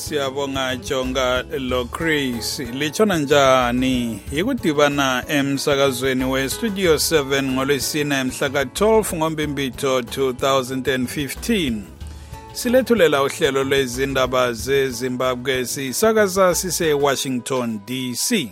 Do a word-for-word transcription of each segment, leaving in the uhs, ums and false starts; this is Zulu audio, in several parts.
Siyabonga Jonga lo Chris lichona njani yikudibana emsakazweni we Studio seven ngolwesine mhla ka twelve ngoMbimbitho two thousand fifteen. Silethulela uhlelo lwezindaba zeZimbabwe sisakaza sise Washington D C.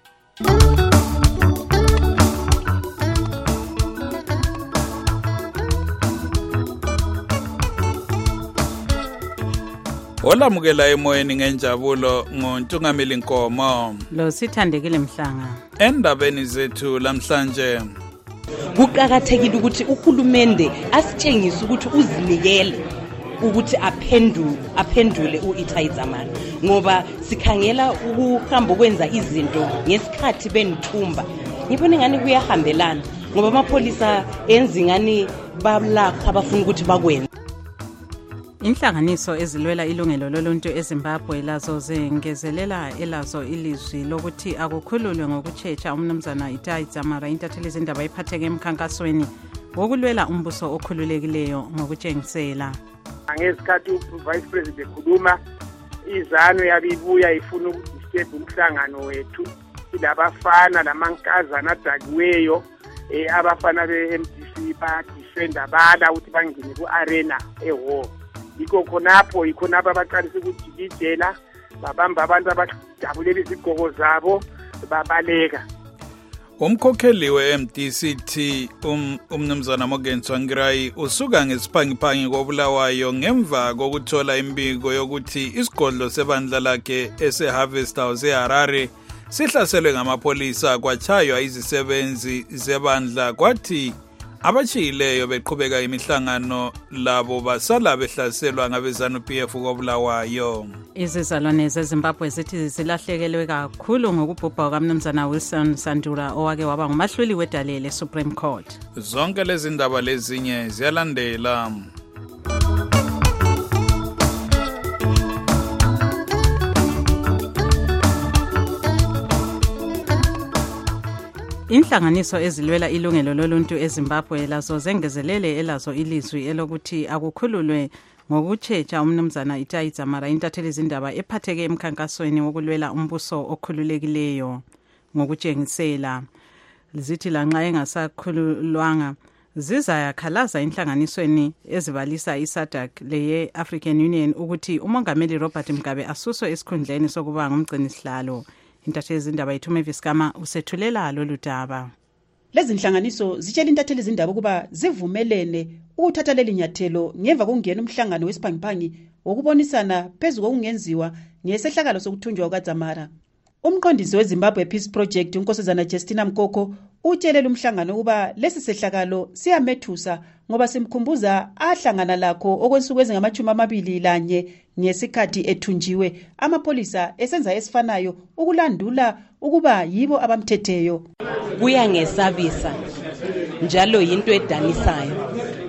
Olamukela emoyeni ngenjabulo ngoNtungameli Nkomo lo sithandekile Mhlanga. Endabeni zethu lamhlanje kuqhakathekile ukuthi uhulumende asitshengise ukuthi uzinikele ukuthi aphendule aphendule uItai Dzamara ngoba sikhangela ukuhamba kwenza izinto ngesikhathi benithumba. Ngibona ngani kuyahambelana ngoba amapholisa enzi ngani balakho abafuna ukuthi bakwenze. Inhlanganiso ezilwela ilungelo loluntu eZimbabwe lazo zengezelela elazo ilizwi lokuthi akukhululwe ngokutshecha umnumzana Itai Dzamara intatheli izindaba iphatheke emkhankasweni wokulwela umbuso okhululekileyo ngokutshengisela. Ngesikhathi uVice President ekhuluma izano yabibuya ifuna ukudisturb umhlangano wethu silabafana lamankazana adakiweyo eh abafana be-M D C ba defender bala ukuthi bangene ku arena ehall. Yiko khonapho ikhonapho abaqalisa ukujikijela babamba abantu abajabulela izigqoko zabo babaleka. Umkhokheli we-M D C T um umnumzana Morgan Tsvangirai usuka ngesiphangi kobulawayo ngemva kokuthola imbiko yokuthi isigodlo sebandla lakhe ese-Harvest House eHarare sihlaselwe ngamapholisa kwachaywa izisebenzi zebandla kwathi abachiyileyo beqhubeka imihlangano labo basala behlaselwa ngabezanu-P F kobulawayo. Izizalwane zeZimbabwe zithi zilahlekelwe kakhulu ngokubhubha kwamnumzana Wilson Sandula owake waba ngumahluli wedalele Supreme Court. Zonke lezi ndaba lezinye ziyalandela. Inhlanganiso ezilwela ilungelo loluntu eZimbabwe lazo zengezelele elazo ilizwi elokuthi akukhululwe ngokutshecha umnumzana Itai Dzamara intatheli izindaba ephatheke emkhankasweni wokulwela umbuso okhululekileyo ngokutshengisela. Zithi lanxa engasakhululwanga zizayakhalaza inhlanganisweni ezibalisa iSADC leye African Union ukuthi umongameli Robert Mugabe asuswe esikhundleni sokuba ngumgcini sihlalo. Intatheli izindaba ithume Viskama usethulela lolu daba. Lezi inhlanganiso zitshela intatheli izindaba ukuba zivumelene ukuthatha leli nyathelo ngemva kokungena umhlangano wesiphangi wokubonisana phezulu kokungenziwa ngesehlakalo sokuthunjwa kukaDzamara. Umqondisi weZimbabwe Peace Project uNkosazana Justina Mkoko utshelele umhlangano ukuba lesi sehlakalo siyamethusa ngoba simkhumbuza ahlangana lakho okwensuku ezingamachumi amabili lanye ngesikhathi ethunjiwe amapholisa esenza esifanayo ukulandula ukuba yibo abamthetheyo. Kuya ngesabisa njalo into edanisayo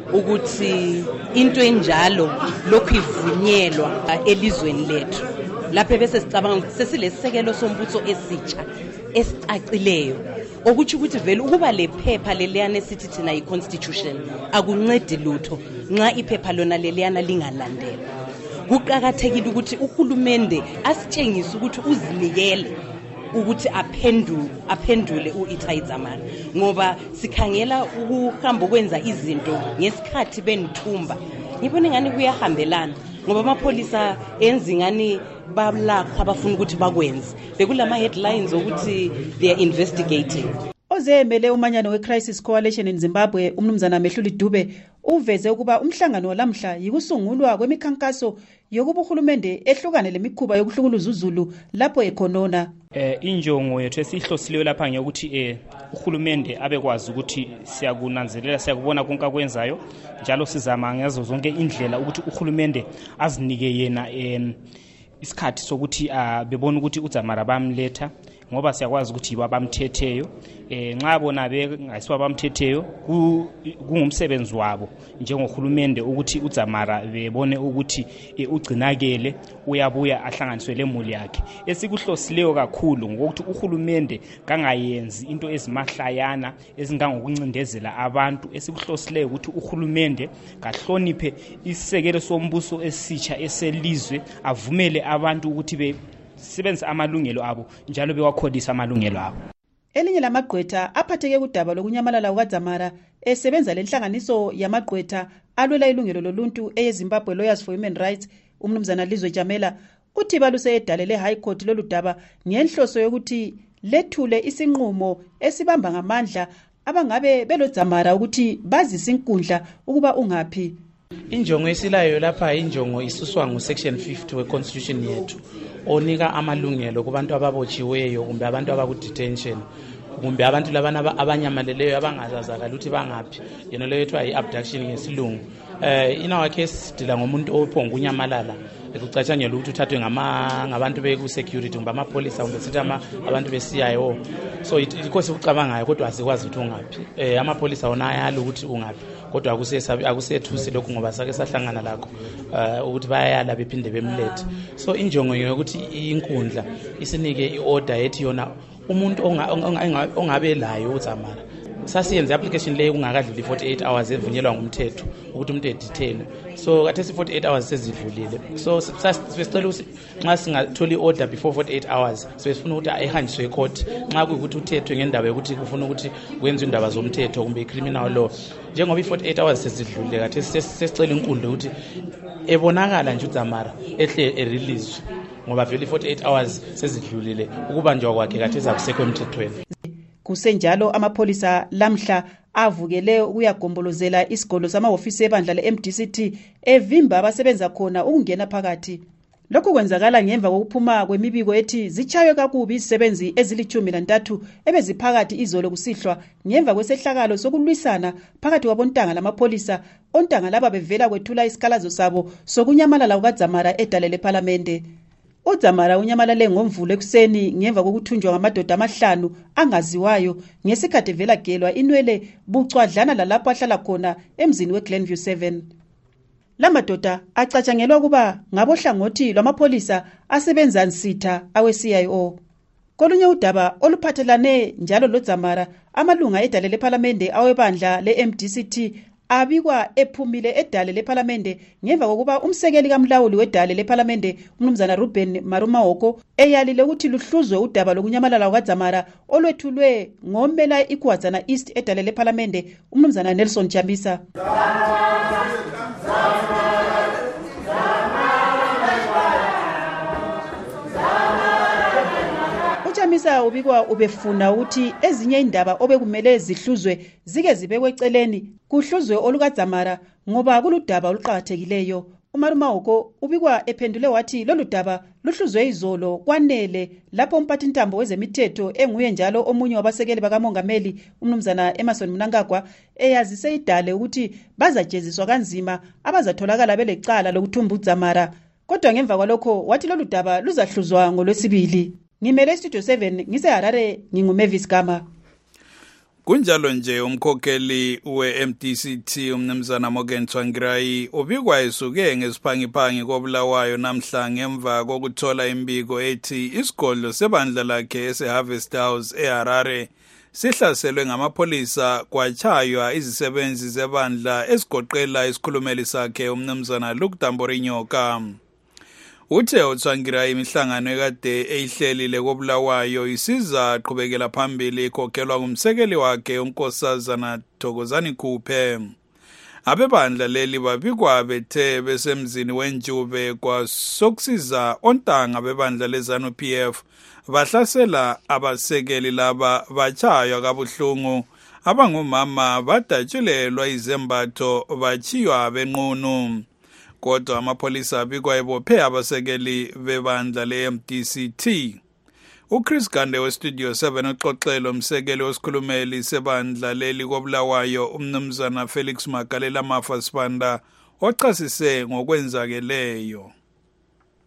ukuthi into enjalo lokhu ivunyelwa elizweni lethu. Lapho bese sicabanga sesilesisekelo sombutho esitsha esicacileyo okuthi ukuthi vele ukuba lephepha leliyana esithi thina yiconstitution akuncedi lutho nxa iphepha lona leliyana lingalandelwa. Kuqhakathekile ukuthi uhulumende asitshengise ukuthi uzinikele ukuthi aphendule aphendule uItai Dzamara ngoba sikhangela ukuhamba kwenza izinto ngesikhathi benithumba. Ngibona ngani kuyahambelana ngoba amapholisa enzi ngani balakho abafuna ukuthi bakwenze. Bekulama headlines ukuthi they are investigating. Ozemele umanyano weCrisis Coalition in Zimbabwe umnumzana Mehluli Dube uveze ukuba umhlangano walamhla yikusungulwa kwemikhankaso yokuba uhulumende ehlukane lemikhuba yokuhlukuluza uZulu lapho ekhonona. Eh injongo yethu esihlosiliwe lapha ngekuthi eh uhulumende abekwazi ukuthi siyakunanzelela siyakubona konke akwenzayo njalo sizama ngazo zonke indlela ukuthi uhulumende azinike yena em isikhathi sokuthi bebona ukuthi uDzamara bamletha ngoba siyakwazi ukuthi babamthetheyo eh nxa bona bengasiba bamthetheyo kungumsebenzi wabo njengohulumende ukuthi uDzamara bebone ukuthi ugcinakele uyabuya ahlanganiswe lemuli yakhe. Esikuhlosileyo kakhulu ngokuthi uhulumende kangayenzi into ezimahlayana ezingangokuncindezela abantu. Esikuhlosileyo ukuthi uhulumende kahloniphe isisekelo sombuso esitsha eselizwe, avumele abantu ukuthi besebenze amalungelo abo njalo bewakhodisa amalungelo abo. Elinye lamagqwetha aphatheke kudaba lokunyamalala kukaDzamara esebenza lenhlanganiso yamagqwetha alwela ilungelo loluntu eyeZimbabwe Lawyers for Human Rights, umnumzana Lizwe Jamela, uthi baluse edalele High Court lolu daba ngenhloso yokuthi lethule isinqumo esibamba ngamandla abangabe beloDzamara ukuthi bazise inkundla ukuba ungaphi. Injongo esilayo lapha injongo isuswa ngusection fifty weconstitution yethu onika amalungelo kubantu ababotshiweyo kumbe abantu abakudetention kumbe abantu labana abanyamaleleyo abangazazakala ukuthi bangaphi, yena leyo ethiwa i-abduction ngesilungu. Uh, in our case dila ngomuntu ophonga unyamalala ekucatshangela ukuthi uthathwe ngama ngabantu beku-security kumbe amapolisa kumbe sithi abantu be-C I O. So ikhosi ukucabangayo kodwa asikwazi ukuthi ungaphi. Eh amapolisa wona ayala ukuthi ungaphi kodwa akusesabi akusethusi lokho ngoba sake sahlangana lakho uh, ukuthi bayayala bephinde bemlethe. So injongo yokuthi inkundla isinike i-order ethi yona umuntu ongabe layo uDzamara sasiyenze application leyo kungakadluli forty-eight hours evunyelwa ngumthetho ukuthi umuntu edetainwe. So kathesi forty-eight hours sezidlulile. So sesicela ukuthi nxa singatholi order before forty-eight hours sesifuna ukuthi ayihanjiswe ecourt nxa kuyikuthi uthethwe ngendaba yokuthi kufuna ukuthi kwenziwe indaba zomthetho kumbe criminal law. Njengoba i-forty-eight hours sezidlulile kathesi sesicela inkundla ukuthi ebonakala nje uDzamara ehle erelease ngoba vele forty-eight hours sezidlulile ukubanjwa kwakhe kathesi akusekho emthethweni. Kusenjalo amapolisa lamhla avukele ukuyagombolozela isigolo samahofisi ebandla le-M D C T evimba abasebenza khona ukungena phakathi. Lokhu kwenzakala ngemva kokuphuma kwemibiko ethi zichaywe kakubi izisebenzi ezilithumi nantathu ebeziphakathi izolo kusihlwa ngemva kwesehlakalo sokulwisana phakathi kwabontanga lamapolisa. Ontanga laba bevela kwethula isikhalazo sabo sokunyamalala kukaDzamara edalele eParliamente. uDzamara unyamalale ngomvulo ekuseni ngemva kokuthunjwa ngamadoda amahlanu angaziwayo ngesikhathi vela gelwa inwele bucwadlana lalapho ahlala khona emzini weGlenview seven. Lamadoda acatshangelwa kuba ngabohlangothi lwamapolisa asebenza nsitha awe-C I O. Kolunye udaba oluphathelane njalo loDzamara, amalunga edalele eParliamente awebandla le-M D C T abikwa ephumile edale leParliamente ngemva kokuba umsekeli kamlawuli wedale leParliamente umnumzana Ruben Marumahoko eyalile ukuthi luhluzwe udaba lokunyamalala kukaDzamara olwethulwe ngomela iKwazana East edale leParliamente umnumzana Nelson Chamisa. Chamisa ubikwa ubefuna ukuthi ezinye indaba obekumele zihluzwe zike zibekwe eceleni kuhluzwe olukaDzamara ngoba kuludaba oluqhakathekileyo. uMarumahoko ubikwa ephendule wathi lolu daba luhluzwe izolo kwanele lapho umphathi ntambo wezemithetho enguye njalo omunye wabasekeli bakamongameli umnumzana Emerson Mnangagwa eyazise idale ukuthi bazajeziswa kanzima abazatholakala belecala lokuthumba uDzamara. Kodwa ngemva kwalokho wathi lolu daba luzahluzwa ngolwesibili. Ngimele Studio seven ngiseHarare nginguMavis Gama. Kunjalo nje umkhokheli we-M D C T umnumzana Morgan Tsvangirai ubikwa esuke ngesiphangi-phangi kobulawayo namhla ngemva kokuthola imbiko ethi isigodlo sebandla lakhe ese-Harvest House eHarare sihlaselwe ngamapolisa kwachaywa izisebenzi zebandla esigoqela isikhulumeli sakhe umnumzana Luke Tamborinyoka. Uthe uTsvangirai imihlangano ekade eyihlelile kobulawayo isiza qhubekela phambili ikhokhelwa ngumsekeli wakhe unkosazana Thokozani Khuphe. Abebandla leli babikwa bethe besemzini wenjube kwasokusiza ontanga bebandla lezanu P F bahlasela abasekeli laba bachaywa kabuhlungu abangumama badatshulelwa izembatho bachiywa benqunu. Kodwa amapolisa abikwa ebophe abasekeli bebandla le-M D C T. uChris Gande weStudio seven uxoxelo umsekeli wesikhulumeli sebandla leli kobulawayo umnumzana Felix Magalela Mafa Sibanda ochasise ngokwenzakeleyo.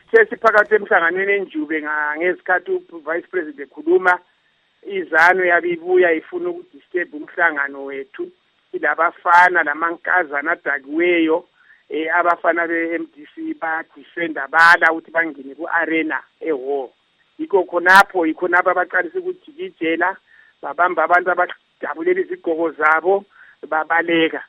sithe siphakathi emhlanganweni enjube ngezikhathi uvice president ekhuluma izano yabibuya ifuna ukudisturb umhlangano wethu ilabafana lamankazana adakiweyo eh abafana be-M D C ba defender bala ukuthi bangene ku arena eho yikho khonapho yikho nabo abaqalisa ukujikijela babamba abantu abadabulela izigqoko zabo babaleka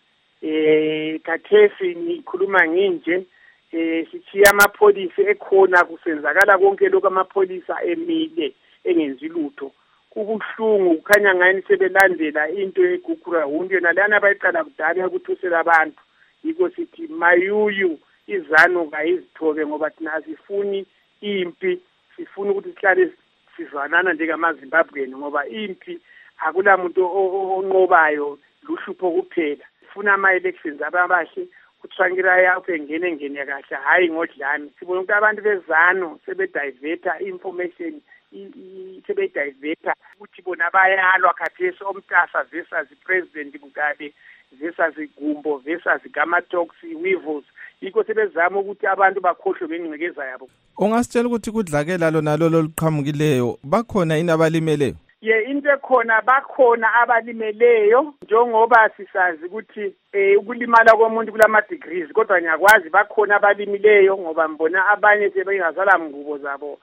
eh kathesi ngikhuluma nginje eh sichiya amapholisa ekhona kusenzakala konke lokho amapholisa emile engenzi lutho kubuhlungu kukhanya ngani sebelandela into egugura hunde yona lana bayiqala kudala ukuthusela abantu yiko sithi mayuyu izano kayizithobe ngoba thina asifuni impi sifuna ukuthi sihlale sizwanana njengamaZimbabwean ngoba impi akula muntu onqobayo luhlupho kuphela sifuna ama elections ababahle kutshwangira yakho engene ngene kahle hayi ngodlami sibona ukuthi abantu bezano sebediverta information sebediverta ukuthi bona bayalwa khathesi omtasa versus president Mugabe versus Gumbo versus Gamatox weevils yiko sebezama ukuthi abantu bakhohlwe bengcekeza yabo. Ungasitshela ukuthi kudlakela lona lolo liqhamukileyo bakhona inabalimeleyo? Ye into ekhona bakhona abalimeleyo njengoba sisazi ukuthi eh ukulimala komuntu kulama degrees kodwa ngiyakwazi bakhona abalimileyo ngoba mbona abanye sebengazala ngubo zabo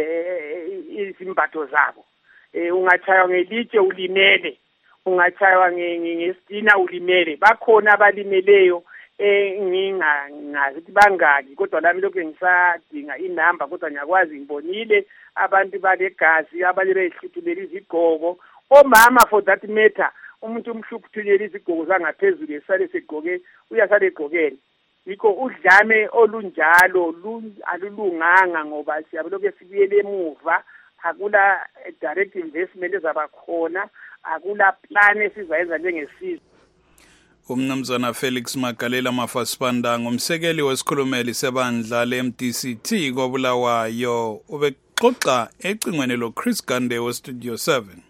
eh izimbatho zabo eh ungachaywa ngelitshe ulimele ungachaywa ngestina ulimele bakhona abalimeleyo eh ngingazi ukuthi bangaki kodwa lami lokho ngisadinga inamba kodwa ngiyakwazi ngibonile abantu balegazi abanye behluthulela izigqoko omama for that matter umuntu umhluphuthele izigqoko zangaphezulu esale segqoke uyasale egqokene yikho udlame olunjalo alulunganga ngoba siyabe lokho sibuyele emuva akula direct investment ezabakhona akula plan esizayenza njengesizwe. Umnumzana Felix Magalela Mafasipanda ngumsekeli wesikhulumeli sebandla le-M D C T koBulawayo ubexoxa ecingweni lo Chris Gande we Studio seven.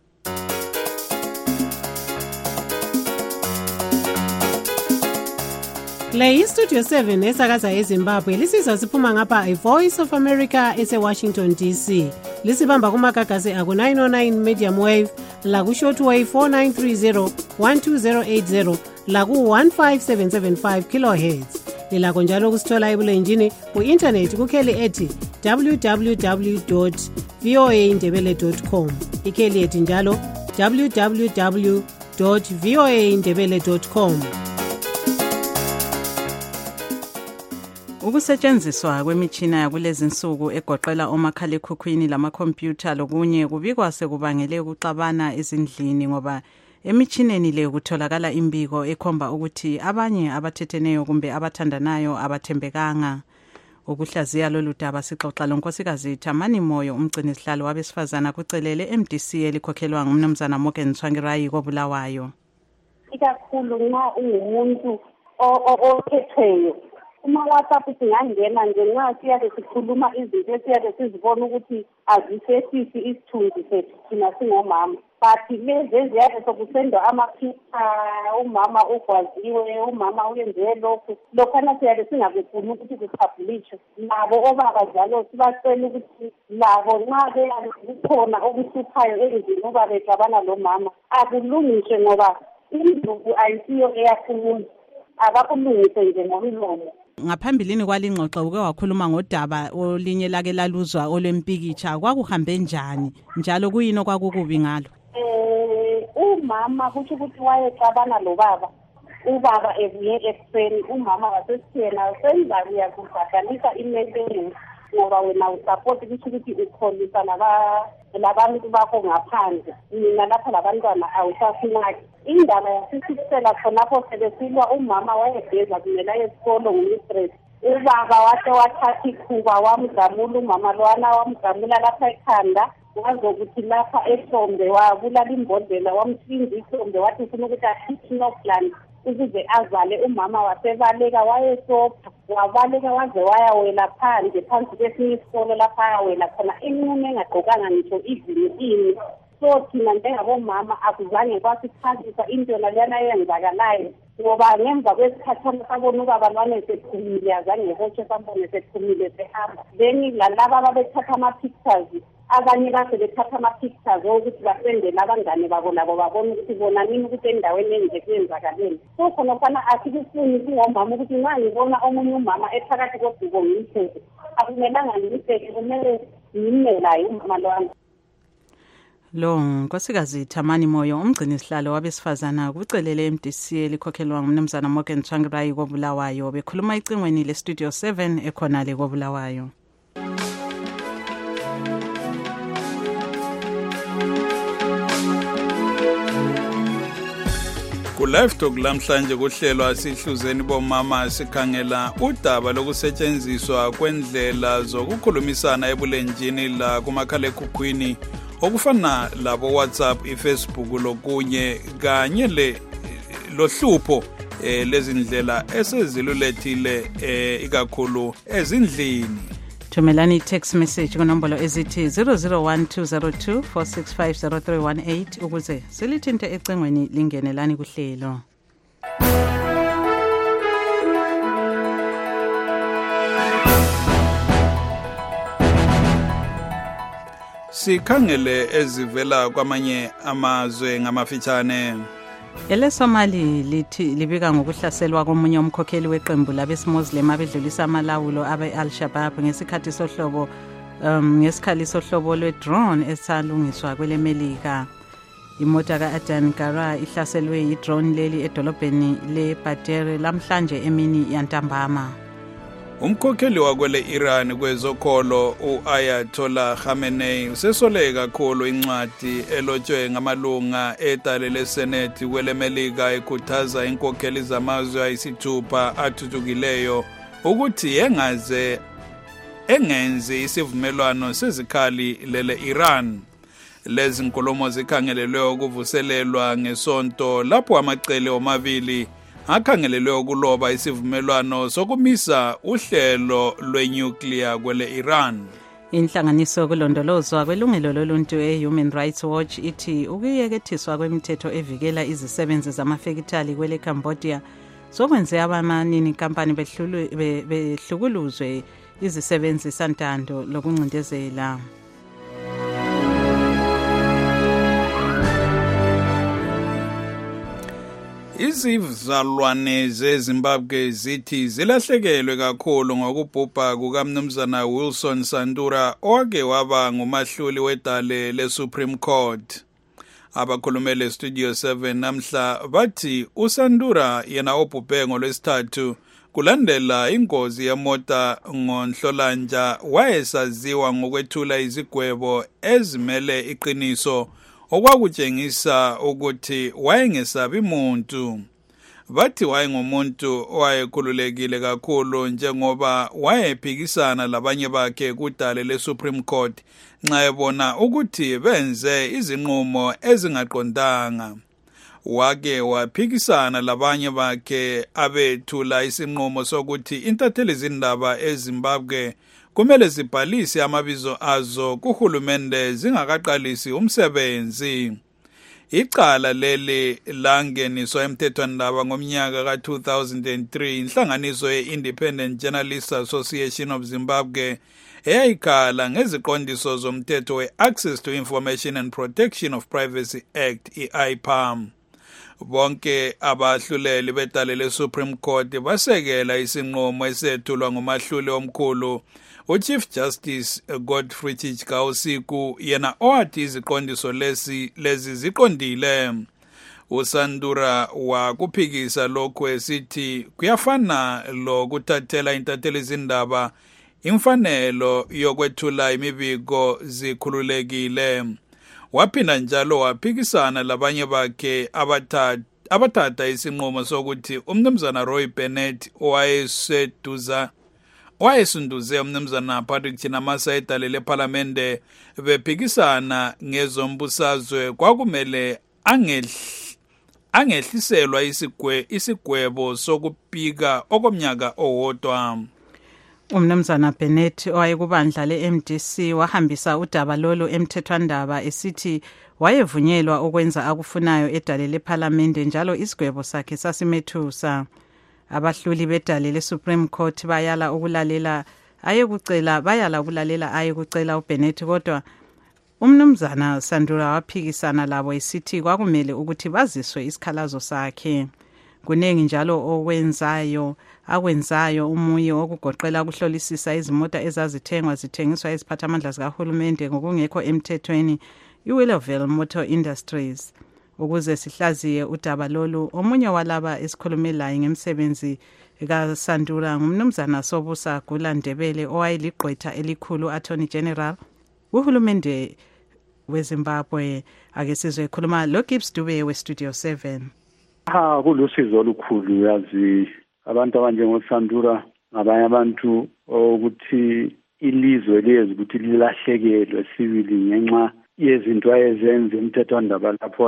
Le iStudio seven esakaza eZimbabwe lisizwa siphuma ngapha iVoice of America ese-Washington D C. Lisibamba kumagagasi aku nine oh nine medium wave, la ku shortwave four nine three zero one two zero eight zero, la ku one five seven seven five kilohertz. Lilakho njalo kusithola ebulenjini ku-internet kukheli ethi w w w dot v o a ndebele dot com. Ikheli ethi njalo w w w dot v o a ndebele dot com. Ukusetshenziswa kwemitshina yakulezi insuku egoqela omakhalekhukhwini lamakhompyutha lokunye kubikwa sekubangele ukuxabana ezindlini ngoba emitshineni le kutholakala imbiko ekhomba ukuthi abanye abathetheneyo kumbe abathandanayo abathembekanga. Ukuhlaziya lolu daba sixoxa lonkosikazi Thamani Moyo umgcini sihlalo wabesifazana kucelele M D C elikhokhelwa ngumnumzana Morgan Tsvangirai koBulawayo. Ikakhulu nxa ungumuntu okhethweyo uma WhatsApp singangena nje nxa siyabe sikhuluma izinto esiyabe sizibona ukuthi azisesisi isithunzi sethu thina singomama but lezi eziyabe sokusendwa amaphipha umama ugwaziwe umama uyenze lokhu lokhana siyabe singakufuni ukuthi kupublishwe labo obaba njalo sibacela ukuthi labo nxa beyabe kukhona okuhluphayo endlini uba bexabana lo mama akulungiswe ngoba induku ayisiyo eyakhuluma abakulungise nje ngomlomo. Ngaphambilini kwalingxoxo uke wakhuluma ngodaba olinye lake laluzwa olwempikitsha kwakuhambe njani njalo kuyini okwakukubi ngalo? Eh umama kuthi ukuthi wayexabana lo baba ubaba ebuye ekuseni umama wasesithena senza uyakubhadalisa imali ngoba wena usupport ukuthi ukuthi ukholisa laba labantu bakho ngaphandle mina lapha labantwana awusasinaki indaba yasisisela khonapho sebesilwa umama wayegeza kumela esikolo ngumistress ubaba wahle wathatha ikhuba wamgamula umama lwana wamgamula lapha ekhanda wazokuthi lapha ehlombe wabulala imbodlela wamhlinza ihlombe wathi ufuna ukuthi akhiphe noplant ukuze azale umama wasebaleka wayesopha wabaleka waze wayawela phandle phansi kwesinye isikolo lapha ayawela khona inqume engagqokanga ngitsho ivini ini so thina njengabomama akuzange kwasichazisa into naliyana eyenzakalayo ngoba ngemva kwesikhathana sabona ubaba lwane sephumile azange hotshe sambone sephumile sehamba then lalaba ababethatha ama-pictures abanye base bethatha ama-pictures ukuthi basendele abangane babo labo babona ukuthi bona nini ukuthi endaweni enje kuyenzakaleni so khona fana asikufuni singomama ukuthi nxa ngibona omunye umama ephakathi kodubo ngimthethe akumelanga ngimthethe kumele ngimelayo umama lwami. Lo nkosikazi Thamani Moyo umgcini sihlalo wabesifazana kucelele M D C elikhokhelwa ngumnumzana Morgan Tsvangirai koBulawayo bekhuluma icingweni le Studio seven ekhona le koBulawayo. Ku-Live Talk lamhlanje kuhlelwa sihluzeni bomama sikhangela udaba lokusetshenziswa kwendlela zokukhulumisana ebulenjini la kumakhalekhukhwini okufana labo WhatsApp, iFacebook lokunye kanye le lohlupho eh, lezindlela esezilulethile eh, ikakhulu ezindlini. Thumelani text message kunombolo ezithi zero zero one two zero two four six five zero three one eight ukuze silithinte ecengweni lingenelani kuhlelo. Sikhangele ezivela kwamanye amazwe ngamafitshane. Ele Somali lithi libika ngokuhlaselwa komunye umkhokheli weqembu labeSmuslim abedlulisa amalawulo abe Al-Shabaab ngesikhathi sohlobo um ngesikhali sohlobo lwe-drone esalungiswa kwelemelika. Imota ka-Adan Gara ihlaselwe yi-drone leli edolobheni le-Badr lamhlanje emini yantambama. Umkhokheli wakwele Iran kwezokholo u-Ayatollah Khamenei usesole kakhulu incwadi elotshwe ngamalunga edale leSenate kwelemelika ekhuthaza inkokheli zamazwe ayisithupha athuthukileyo ukuthi yengaze engenzi isivumelwano sezikhali lele Iran. Lezi nkulumo zikhangelelwe ukuvuselelwa ngesonto lapho amacele omabili akhangelelwe ukuloba isivumelwano sokumisa uhlelo lwenuclear kwele Iran. Inhlanganiso kulondolozwa kwelungelo loluntu e-Human Rights Watch ithi ukuyekethiswa kwemithetho evikela izisebenzi zamafekithali kwele Cambodia sokwenze abamanini kampani behlukuluzwe izisebenzi santando lokuncindezela. Izizalwane zeZimbabwe zithi zilahlekelwe kakhulu ngokubhubha kukaMnumzana Wilson Sandura owake waba ngumahluli wedale leSupreme Court. Abakhulumele Studio seven namhla bathi uSandura yena obhubhe ngolwesithathu kulandela ingozi yemota ngonhlolanja wayesaziwa ngokwethula izigwebo ezimele iqiniso okwakutshengisa ukuthi wayengesabi umuntu. Bathi wayengumuntu owayekhululekile kakhulu njengoba wayephikisana labanye bakhe kudale leSupreme Court nxa ebona ukuthi benze izinqumo ezingaqondanga. Wake waphikisana labanye bakhe abethula isinqumo sokuthi intatheli zindaba eZimbabwe kumele zibhalise amabizo azo kuhulumende zingakaqalisi umsebenzi. Icala leli langeniswa emthethwandaba ngomnyaka ka two thousand three inhlanganiso ye-Independent Journalists Association of Zimbabwe eyayikhala ngeziqondiso zomthetho we-Access to Information and Protection of Privacy Act i-I P A M. Bonke abahluleli bedale leSupreme Court basekela isinqumo esethulwa ngumahluli omkhulu uChief Justice Godfrey Chikausiku yena owathi iziqondiso lezi lezi ziqondile. uSandura wakuphikisa lokho esithi kuyafana lokuthathela intatheli izindaba imfanelo yokwethula imibiko zikhululekile. Waphinda njalo waphikisana labanye bakhe abathathu abathatha isinqumo sokuthi umnumzana Roy Bennett owayeseduza wayesunduze umnumzana Patrick Chinamasa edale leParlamente bephikisana ngezombusazwe kwakumele angehli angehliselwa isigwe isigwebo sokupika okomnyaka owodwa. Umnumzana Bennett owayekubandla le-M D C wahambisa udaba lolu emthethwandaba esithi wayevunyelwa ukwenza akufunayo edale lephalamende njalo isigwebo sakhe sasimethusa. Abahluli bedale le-Supreme Court bayala ukulalela ayekucela bayala ukulalela ayekucela uBennett kodwa umnumzana Sandura waphikisana labo esithi kwakumele ukuthi baziswe isikhalazo sakhe. Kunengi njalo okwenzayo akwenzayo umuye okugoqela ukuhlolisisa izimota ezazithengwa zithengiswa eziphathamandla zikahulumende ngokungekho emthethweni iWillowville Motor Industries. Ukuze sihlaziye udaba lolu omunye walaba esikhulumelayo ngemsebenzi kaSandura ngumnumzana Sobusa Gula-Ndebele owayeligqwetha elikhulu Attorney General uhulumende weZimbabwe. Ake sizwe khuluma lo Gibbs Dube we Studio seven. Ha kulusizo olukhulu yazi abantu abanjengosandura ngabanye abantu ukuthi ilizwe liyezi ukuthi lilahlekelwe sibili ngenxa yezinto ayezenza emthethwandaba lapho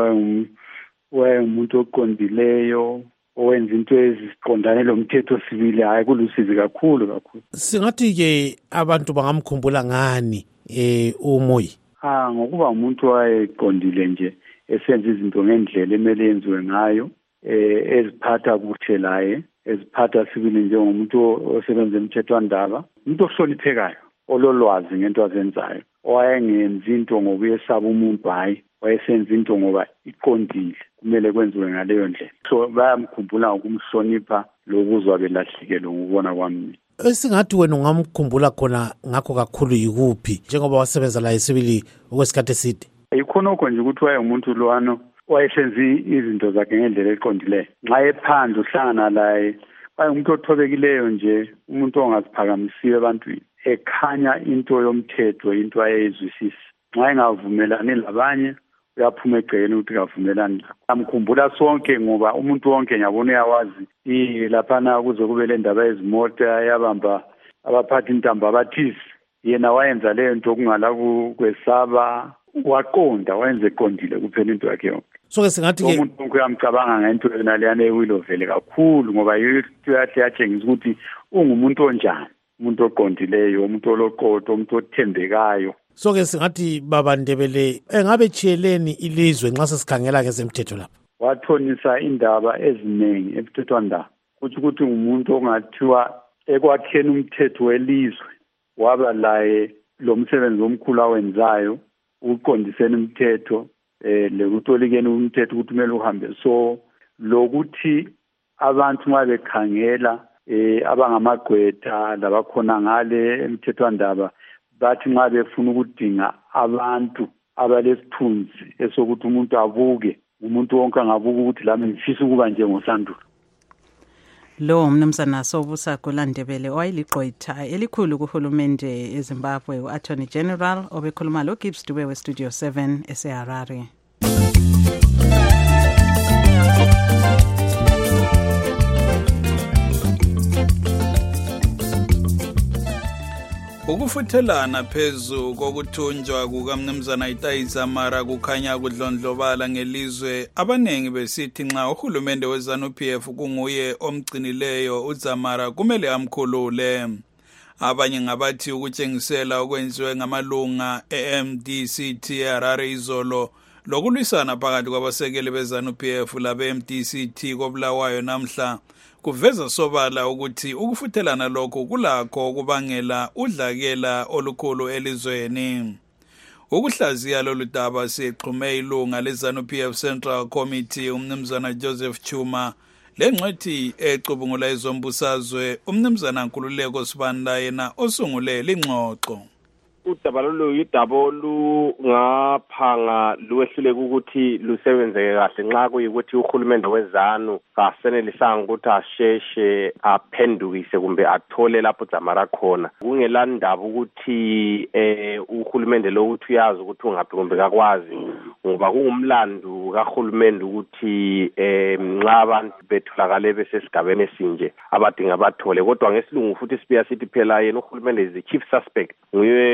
wayengumuntu oqondileyo owenza into eziqondane lomthetho sibili. Hayi kulusizi kakhulu kakhulu. Singathi ke abantu bangamkhumbula ngani eh uMoyi? Ah ngokuba umuntu wayeqondile nje esenza izinto ngendlela emele yenziwe ngayo eh eziphatha kuhle laye eziphatha sibili njengomuntu osebenza emthethwandaba umuntu ohloniphekayo ololwazi ngento azenzayo owayengenza into ngoba uyesaba umuntu hayi wayesenza into ngoba iqondile kumele kwenziwe ngaleyo ndlela. So bayamkhumbula ukumhlonipha lokuzwa belahlekelwe ngokubona kwami. Esingathi wena ungamkhumbula khona ngakho kakhulu yikuphi njengoba wasebenza la esibili okwesikhathi eside? Ikhonokho nje ukuthi wayengumuntu lwano wayesenza izinto zakhe ngendlela eqondileyo. Nxa ephandle uhlangana laye wayengumuntu othobekileyo nje umuntu ongaziphakamisiyo ebantwini ekhanya into yomthetho into ayezwisisa. Nxa engavumelani labanye uyaphuma egcekeni ukuthi kavumelani lakho. Amkhumbula sonke ngoba umuntu wonke ngiyabona uyawazi ilaphana kuze kube le ndaba ezimota yabamba abaphathi intambo abathisi yena wayenza leyo nto kungala kwesaba waqonda wayenze eqondile kuphela into yakhe yonke. So ke singathi ke umuntu wonke uyamcabanga ngento yona leyana eWillowville kakhulu ngoba yitho yahle yatshengisa ukuthi ungumuntu onjani umuntu oqondileyo umuntu oloqodo umuntu othembekayo. So ke singathi baba Ndebele engabe chiyeleni ilizwe nxa sesikhangela ke zemthetho lapha? Wathonisa indaba eziningi emthethwandaba ukuthi ukuthi umuntu ongathiwa ekwakheni umthetho welizwe waba laye lo msebenzi omkhulu awenzayo uqondiseni umthetho eh lekutolikeni umthetho ukuthi kumele uhambe so lokuthi abantu uma bekhangela eh abangamagqwetha labakhona ngale emthethwandaba bathi nxa befuna ukudinga abantu abalesithunzi esokuthi umuntu abuke umuntu wonke angabuka ukuthi lami ngifisa ukuba njengoSandura. Lo umnumzana Sobusa Gula-Ndebele owayeligqwetha elikhulu kuhulumende eZimbabwe u-Attorney General obekhuluma lo Gibbs Dube we Studio seven eseHarare. Ukufuthelana phezu kokuthunjwa kukamnumzana Itai Dzamara kukhanya kudlondlobala ngelizwe abanengi besithi nxa uhulumende weZANU-P F kunguye omgcinileyo uDzamara kumele amkhulule. Abanye ngabathi ukutshengisela okwenziwe ngamalunga e-M D C T eHarare izolo lokulwisana phakathi kwabasekeli beZANU-P F labe-M D C T koBulawayo namhla kuveza sobala ukuthi ukufuthelana lokho kulakho ukubangela udlakela olukhulu elizweni. Ukuhlaziya lolu daba siqhume ilunga leZANU-P F Central Committee umnumzana Joseph Chuma lengcwethi ecubungula izombusazwe umnumzana Nkululeko Sibanda yena osungule lingxoxo. Udaba lolu yidaba olungaphanga luwehluleka ukuthi lusebenzeke kahle nxa kuyikuthi uhulumende weZANU kasenelisanga ukuthi asheshe aphendukise kumbe athole lapho Dzamara khona. Kungelandaba ukuthi eh uhulumende lo uthi uyazi ukuthi ungaphi kumbe kakwazi ngoba kungumlando kahulumende ukuthi eh nxa abantu betholakale besesigabeni esinje abadinga bathole kodwa ngesilungu futhi sibuya sithi phela yena uhulumende is the chief suspect nguye o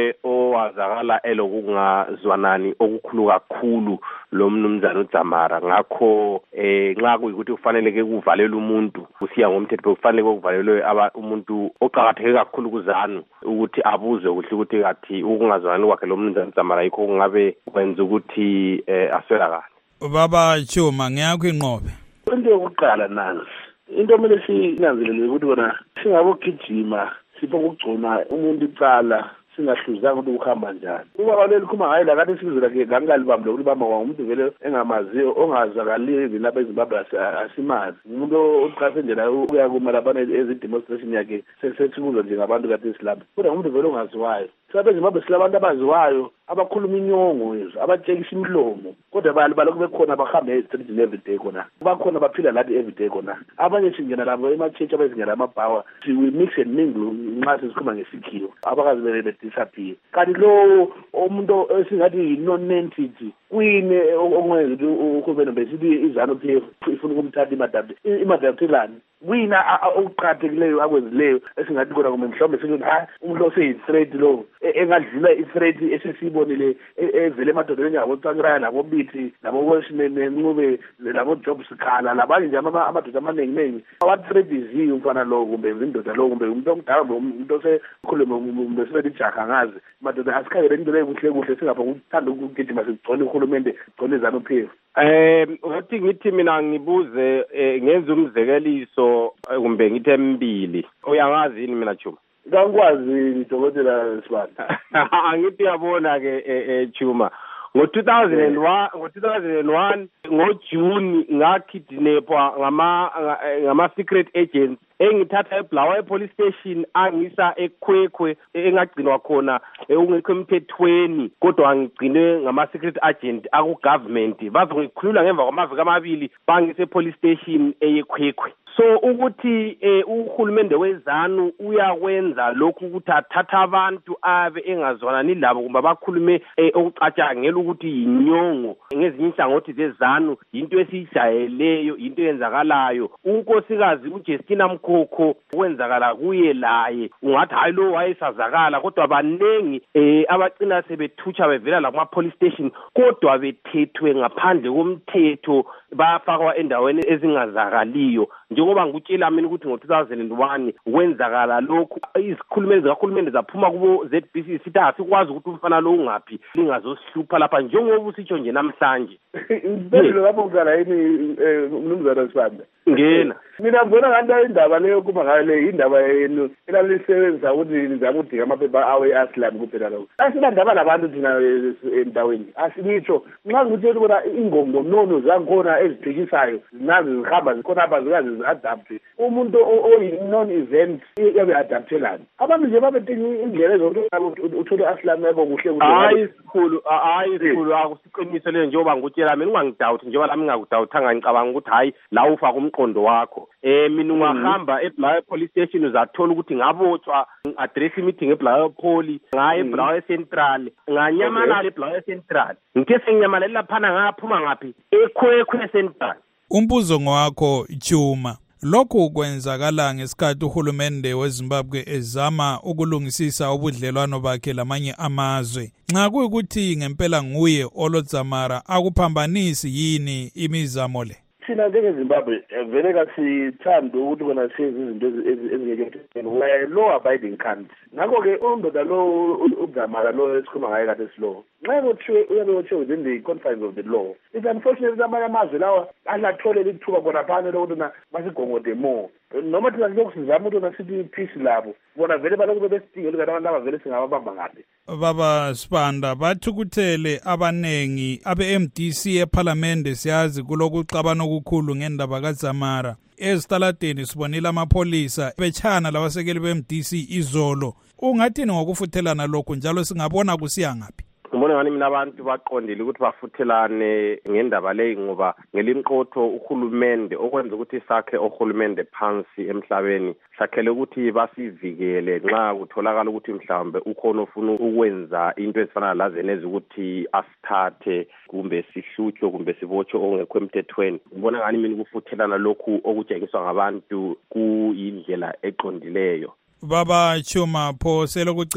wazakala elokungazwanani okukhulu kakhulu lo mnumzana uDzamara. Ngakho eh nxa kuyikuthi ufaneleke kuvalela umuntu usiya ngomthetho kufanele kuvalelwe umuntu oqhakatheke kakhulu kuZANU ukuthi abuzwe kuhle ukuthi kathi ukungazwani kwakhe lo mnumzana uDzamara yikho kungabe kwenza ukuthi eh aswelakala. Baba Chuma ngiyakho inqobe. Into yokuqala nansi into kumele sinanzelele ukuthi bona singabogijima sipho ukugcona umuntu icala singahluzanga ukuthi ukuhamba njani. Uma baleli khuma hayi la kade sizela ke ngangalibambe lokulibamba umuntu vele engamaziyo ongazakaliyo lapha eZimbabwe asimazi. Umuntu oqhase nje la uya kuma labana ezidemonstration yakhe sesethulwa nje ngabantu kade isilapha. Kodwa umuntu vele ongaziwayo. Sabe eZimbabwe silabantu abaziwayo abakhuluma inyongo yezwe abatshekisa imlomo kodwa bali balokhu bekhona bahambe ezitreetini everyday khona bakhona baphila lathi everyday khona abanye singena labo ema-church abazingena amabhawa we mix and mingle nxa sesikhuluma ngesikhiwo abakazi bele disappear kanti lo umuntu esingathi yi-non-entity kuyini okwenza ukuthi uhulumeni besithi iZANU P F ifuna ukumthatha imadabde imadabdelani wina okuqhathekileyo akwenzileyo esingathi kona kumbe mhlawumbe sithi hayi umuntu oseyi-threat lo engadlula i-threat esesiyibonile evele emadodeni njengabo-Tsvangirai nabo-Biti nabo-Ncube nabo-Job Sikhala labanye nje amadoda amaningi-ningi what threat iziyo umfana lo kumbe indoda lo kumbe umuntu omdala kumbe umuntu osekhulume kumbe sibethi ijaha ngazi madoda asikhangele into leyo kuhle kuhle singapha ukuthanda ukugijima sigcone uhulumende sigcone iZANU P F. Eh ngathi ngithi mina ngibuze ngenza umzekeliso kumbe ngithe embili uyangazi yini mina Chuma? Ngakwazi Dokotela Sibanda. Angithi yabona ke Chuma ngo two thousand one ngo two thousand one ngoJune ngakidnapwa ngama ngama secret agents engithatha eBulawayo police station angisa eKhwekhwe engagcinwa khona ungekho emthethweni kodwa ngigcine ngama secret agent aku government bazongikhulula ngemva kwamaviki amabili bangise police station eyeKhwekhwe. So ukuthi uhulumende weZANU uyakwenza lokhu ukuthi athatha abantu abe engazwanani labo kumbe bakhulume okucatshangela ukuthi yinyongo ngezinye inhlangothi zeZANU into esijayeleyo into eyenzakalayo. Unkosikazi uJustina Mkhokho kwenzakala kuye laye ungathi hayi lo wayesazakala kodwa banengi abacina sebethutsha bevela la kuma police station kodwa bethethwe ngaphandle komthetho bafakwa endaweni ezingazakaliyo. Njengoba ngikutshela mina ukuthi ngo two thousand one kwenzakala lokhu izikhulumeli zikakhulumende zaphuma kubo Z B C sithi asikwazi ukuthi umfana lo ungaphi lingazosihlupha lapha njengoba usitsho nje namhlanje. Impela lapho ngala yini umnumzana Sibanda. Ngena. Mina ngibona ngathi indaba leyo kuma ngale indaba yenu elalisebenza ukuthi nizama udinga amaphepha awe aslam kuphela lokho. Asinandaba labantu thina endaweni. Asinitsho nxa ngikutshela ukuthi ingongo nono zangikhona ezibhekisayo zinazi zihamba zikhona abazikazi zi-adapt umuntu oyi-non event yabe adaptelani abantu nje babedinga indlela ezokuthi uthole aslam yabo kuhle kuhle. Hayi sikhulu hayi sikhulu akusiqiniso leyo njengoba ngikutshela mina ungangidawuthi njengoba lami ngingakudawuthanga ngicabanga ukuthi hayi la ufaka umqondo wakho. Eh mina ungahamba eBulawayo police station uzathola ukuthi ngabotshwa address meeting eBulawayo Poli ngaye eBulawayo Central nganyamalala eBulawayo Central ngithe senginyamalala laphana ngaphuma ngaphi eKhwekhwe Central. Umbuzo ngwakho Chuma, lokhu kwenzakala ngesikhathi uhulumende weZimbabwe ezama ukulungisisa ubudlelwano bakhe lamanye amazwe. Nxa kuyikuthi ngempela nguye oloDzamara akuphambanisi yini imizamo le? Thina njengeZimbabwe vele kasithanda ukuthi kona siyenze izinto ezingeke we law abiding country. Ngakho-ke undoda lo uDzamara lo esikhuluma ngaye kade silo nxa kuthiwe uyabe kuthiwe within the confines of the law. It's unfortunate ukuthi amanye amazwe lawa alatholela ithuba khona phana lokuthi na basigongode more noma thina lokhu sizama ukuthi nasithi peace labo bona vele balokhu bebesidingela ukuthi abantu abavele singababamba ngaphi. Baba Sibanda bathukuthele abanengi abe-M D C eParliament siyazi kulokuxabana okukhulu ngendaba kaDzamara. Ezitaladeni sibonile amapholisa bechana labasekeli be-M D C izolo. Ungathini ngokufuthelana lokho njalo singabona kusiya ngaphi? Ngibona ngani mina abantu baqondile ukuthi bafuthelane ngendaba leyi ngoba ngelimqotho uhulumende okwenza ukuthi sakhe ohulumende phansi emhlabeni sakhele ukuthi basivikele nxa kutholakala ukuthi mhlawumbe ukhona ofuna ukwenza into ezifana lazene ukuthi asithathe kumbe sihlutshwe kumbe sibotshwe ongekho emthethweni. Ngibona ngani mina ukufuthelana lokhu okutshengiswa ngabantu kuyindlela eqondileyo. Baba Chuma pho selokucina.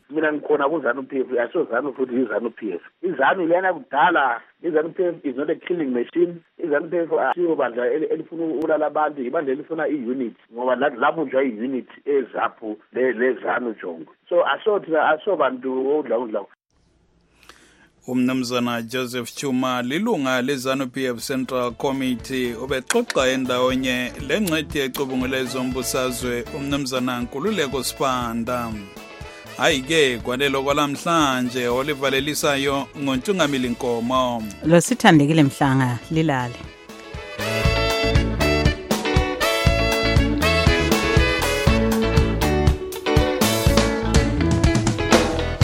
mina ngikhona kuZANU-P F, asozanu futhi iZANU-P F. iZANU lena kudala, iZANU-P F is not a killing machine. iZANU-P F asiyo bandla elifuna ukulala abantu, ibandla elifuna i-unit ngoba labunjwa i-unit ezapho leZANU jongo. So asothi asobantu odla udla. Umnumzana Joseph Chuma lilunga leZANU-P F Central Committee ubexoxa endawonye lengcwethi ecubungule zombusazwe umnumzana Nkululeko Sibanda. Hayike kwalelo kwalamhlanje olivalelisayo ngoNtungamili Nkomo. Lo sithandekile Mhlanga lilale.